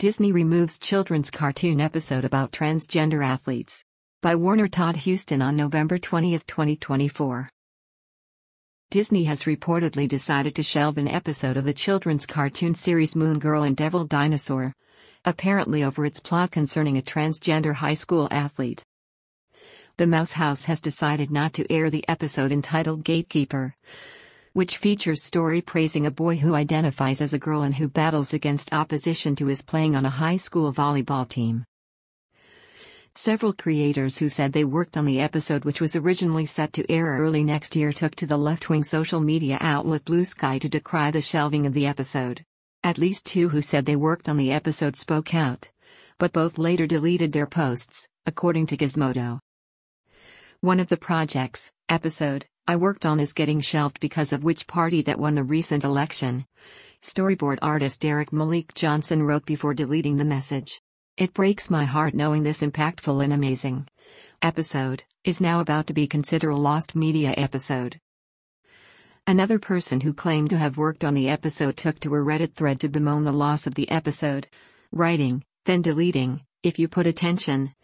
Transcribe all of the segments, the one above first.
Disney removes children's cartoon episode about transgender athletes. By Warner Todd Huston on November 20, 2024. Disney has reportedly decided to shelve an episode of the children's cartoon series Moon Girl and Devil Dinosaur, apparently over its plot concerning a transgender high school athlete. The Mouse House has decided not to air the episode entitled Gatekeeper, which features story praising a boy who identifies as a girl and who battles against opposition to his playing on a high school volleyball team. Several creators who said they worked on the episode, which was originally set to air early next year, took to the left-wing social media outlet Blue Sky to decry the shelving of the episode. At least two who said they worked on the episode spoke out, but both later deleted their posts, according to Gizmodo. One of the project's episode I worked on is getting shelved because of which party that won the recent election, storyboard artist Derek Malik Johnson wrote before deleting the message. It breaks my heart knowing this impactful and amazing episode is now about to be considered a lost media episode. Another person who claimed to have worked on the episode took to a Reddit thread to bemoan the loss of the episode, writing, then deleting, "If you put attention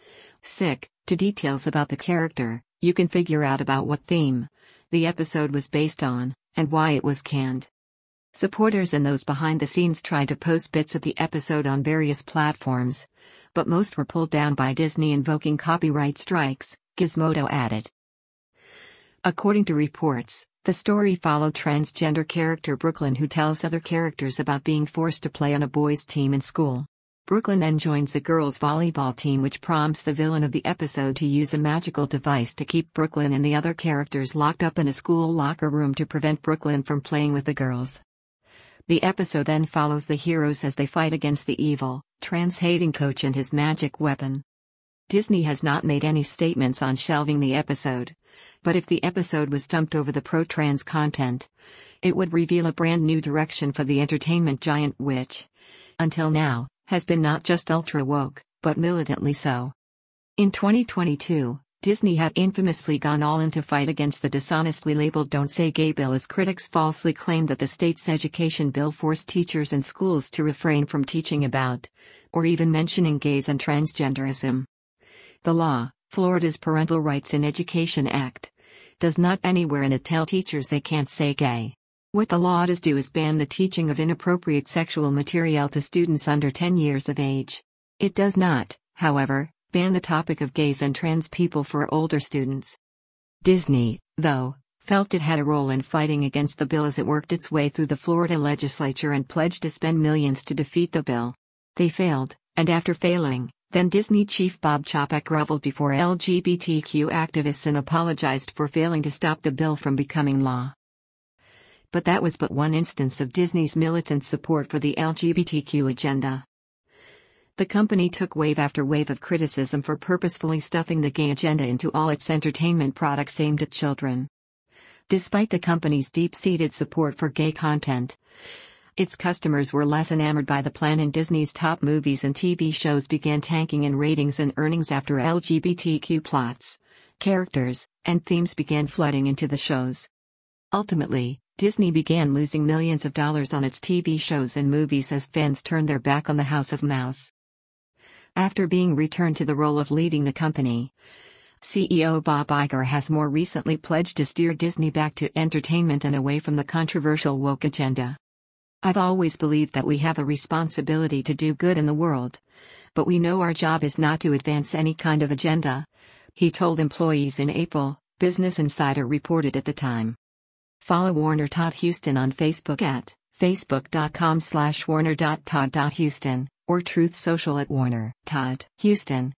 to details about the character, you can figure out about what theme the episode was based on, and why it was canned." Supporters and those behind the scenes tried to post bits of the episode on various platforms, but most were pulled down by Disney invoking copyright strikes, Gizmodo added. According to reports, the story followed transgender character Brooklyn, who tells other characters about being forced to play on a boys' team in school. Brooklyn then joins the girls' volleyball team, which prompts the villain of the episode to use a magical device to keep Brooklyn and the other characters locked up in a school locker room to prevent Brooklyn from playing with the girls. The episode then follows the heroes as they fight against the evil, trans-hating coach and his magic weapon. Disney has not made any statements on shelving the episode, but if the episode was dumped over the pro-trans content, it would reveal a brand new direction for the entertainment giant, which, until now, has been not just ultra-woke, but militantly so. In 2022, Disney had infamously gone all in to fight against the dishonestly labeled Don't Say Gay bill, as critics falsely claimed that the state's education bill forced teachers and schools to refrain from teaching about, or even mentioning, gays and transgenderism. The law, Florida's Parental Rights in Education Act, does not anywhere in it tell teachers they can't say gay. What the law does do is ban the teaching of inappropriate sexual material to students under 10 years of age. It does not, however, ban the topic of gays and trans people for older students. Disney, though, felt it had a role in fighting against the bill as it worked its way through the Florida legislature and pledged to spend millions to defeat the bill. They failed, and after failing, then Disney chief Bob Chapek groveled before LGBTQ activists and apologized for failing to stop the bill from becoming law. But that was but one instance of Disney's militant support for the LGBTQ agenda. The company took wave after wave of criticism for purposefully stuffing the gay agenda into all its entertainment products aimed at children. Despite the company's deep-seated support for gay content, its customers were less enamored by the plan, and Disney's top movies and TV shows began tanking in ratings and earnings after LGBTQ plots, characters, and themes began flooding into the shows. Ultimately, Disney began losing millions of dollars on its TV shows and movies as fans turned their back on the House of Mouse. After being returned to the role of leading the company, CEO Bob Iger has more recently pledged to steer Disney back to entertainment and away from the controversial woke agenda. "I've always believed that we have a responsibility to do good in the world, but we know our job is not to advance any kind of agenda," he told employees in April, Business Insider reported at the time. Follow Warner Todd Huston on Facebook at facebook.com/warner.todd.huston or Truth Social at Warner Todd Huston.